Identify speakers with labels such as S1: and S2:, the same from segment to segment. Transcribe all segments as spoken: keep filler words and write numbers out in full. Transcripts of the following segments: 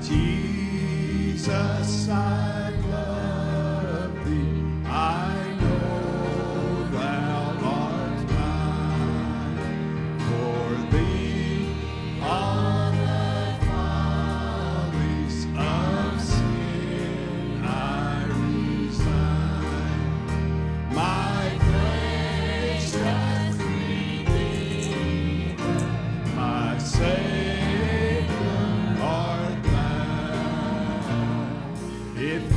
S1: Jesus, I love thee. I know thou art mine. For thee all the follies of sin I resign. My precious Redeemer, my Savior art thou. If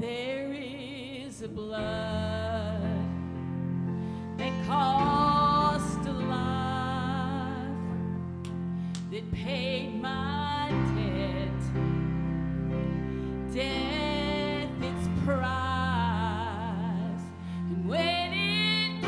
S2: There is a blood that cost a life, that paid my debt, death its price. And when it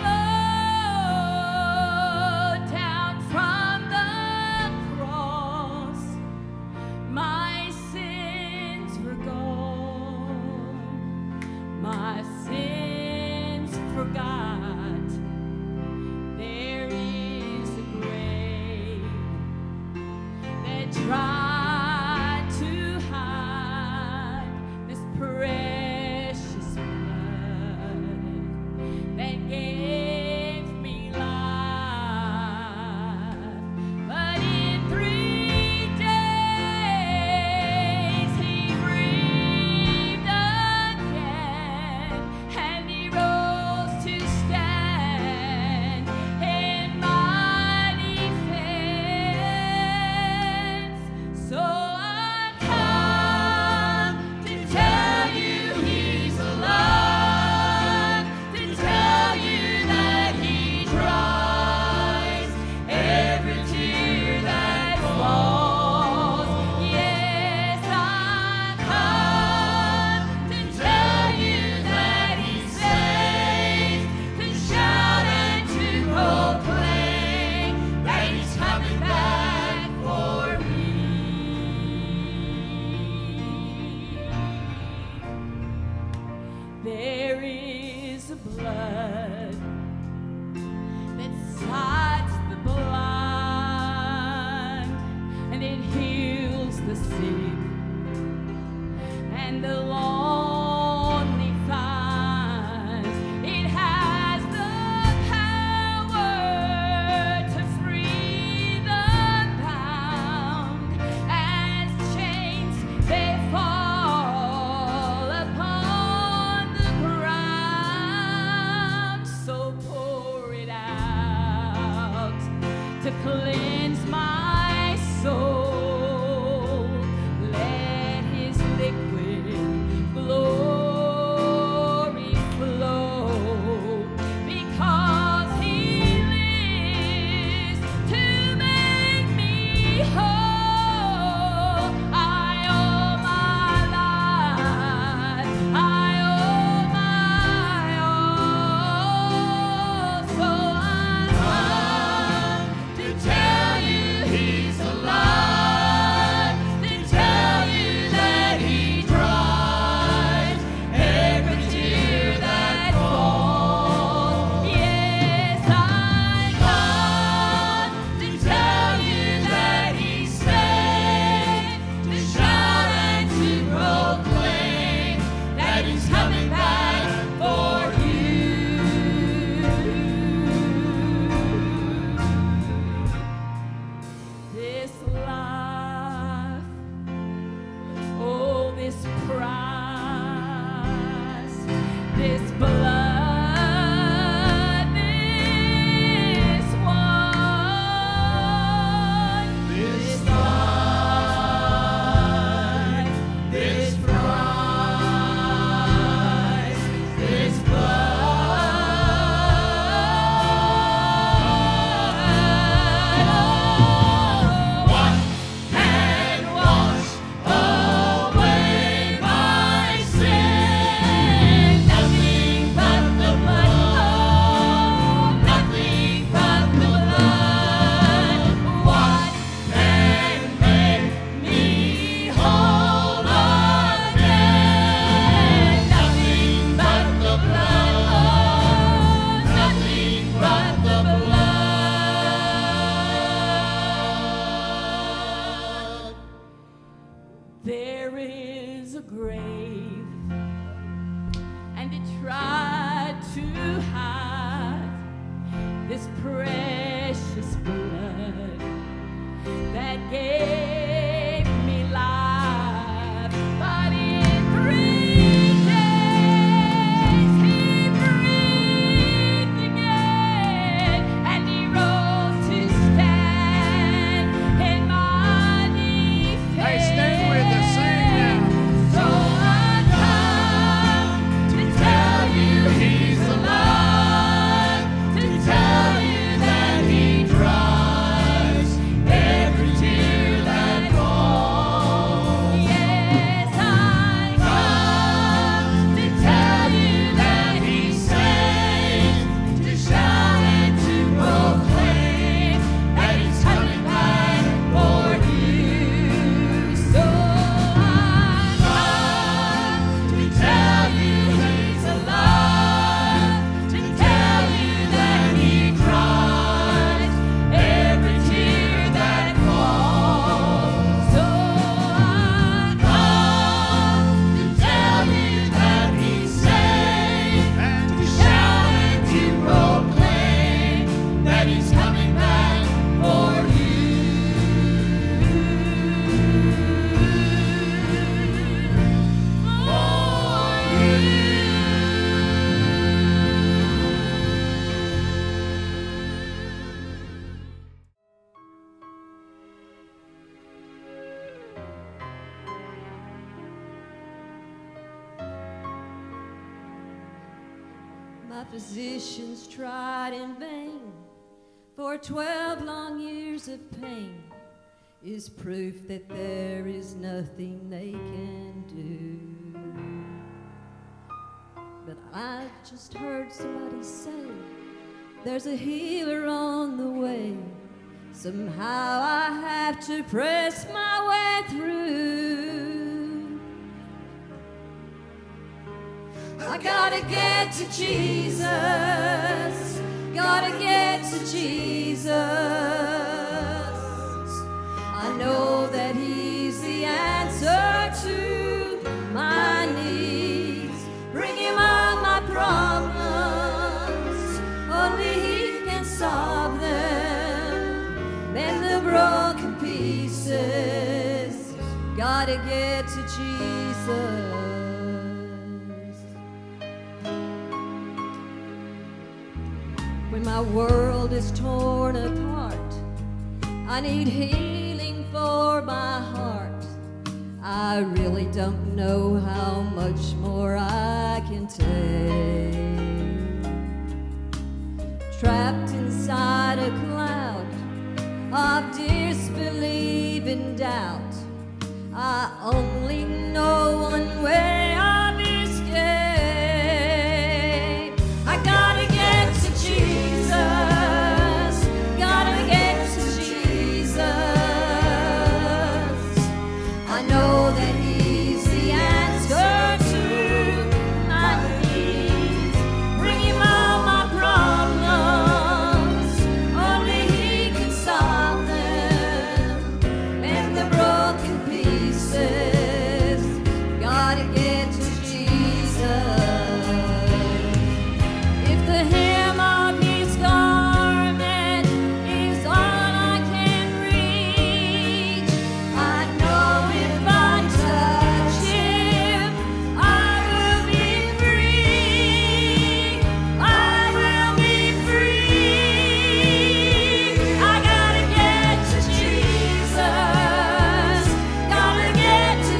S2: flowed down from the cross, my sins were gone, my sins forgot. There is a grave that tried to hide this precious blood that gave me life. But in three days he breathed again, and he rose to stand in my defense. So I come to tell you he's alive, to tell you that he dries every tear that falls. Yes, I come to tell you that he saves, to shout and to proclaim that he's coming back for me. There is a blood that sights the blind, and it heals the sick, and the lonely finds. It has the power to free the bound, as chains they fall upon the ground. So pour it out to cleanse my soul. Let his liquid glory flow, because he lives to make me whole. I owe my life, I owe my all. So I come to tell you he's alive, to tell you that he dries every tear that falls. Yes, I come to tell you that he saves, to shout and to proclaim that he's coming back for you. This life, oh, this price, this blood, this one, this life, this price, this blood. What can wash away my sin? Nothing but the blood. Nothing but the blood. What can make me whole again? Nothing but the blood. Nothing but the blood. There is a grave, and it tried to hide this precious blood that gave me life. But in three days he breathed again, and he rose to stand in my defense.
S1: Hey, stay with us, sing now.
S2: So I
S3: My physicians tried in vain, for twelve long years of pain is proof that there is nothing they can do. But I just heard somebody say, there's a healer on the way. Somehow I have to press my way through. I gotta get to Jesus, gotta get to Jesus. I know that He's the answer to my needs. Bring Him all my problems, only He can solve them. Mend the broken pieces, gotta get to Jesus. When my world is torn apart, I need healing for my heart. I really don't know how much more I can take. Trapped inside a cloud of disbelief and doubt, I only know one way of escape. I gotta get to Jesus, gotta get to Jesus. I know that He's the answer to my needs. Bring Him all my problems, only He can solve them. Mend the broken pieces, gotta get to Jesus. If the hem of His garment is all I can reach, I know if I touch Him, I will be free. I will be free. I gotta get to Jesus, gotta get to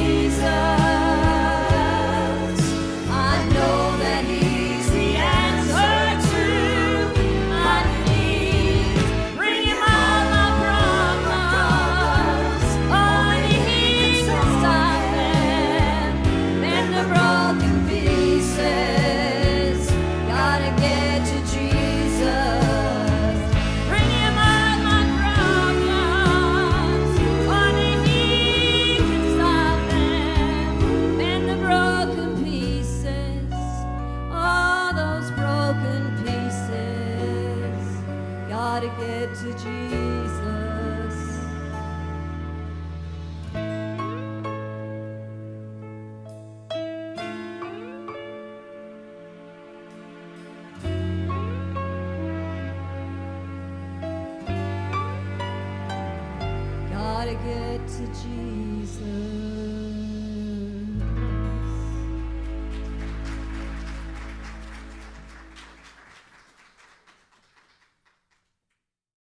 S3: Jesus. I know that He's the answer to my needs. Bring Him all my problems, only He can solve them. Mend the broken pieces, gotta get to Jesus. Bring Him all my problems, only He can solve them. Mend the broken pieces, all those broken pieces, gotta get to Jesus. Gotta get to Jesus.